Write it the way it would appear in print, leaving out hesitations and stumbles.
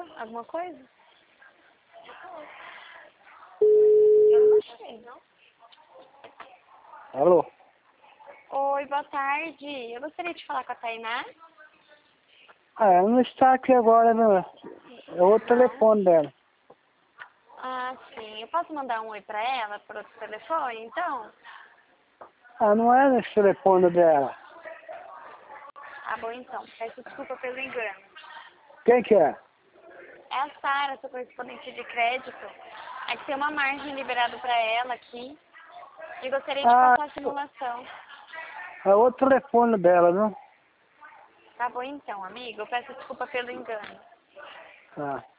Alguma coisa? Eu não achei, não. Alô? Oi, boa tarde. Eu gostaria de falar com a Tainá. Ah, ela não está aqui agora, não. É outro telefone dela. Ah, sim. Eu posso mandar um oi pra ela por outro telefone, então? Ah, não é nesse telefone dela. Ah, bom, então. Peço desculpa pelo engano. Quem que é? É a Sara, sua correspondente de crédito. É que tem uma margem liberada pra ela aqui. E gostaria de Ah, passar a simulação. é outro telefone dela, não? Tá bom, então, amigo. Eu peço desculpa pelo engano. Tá.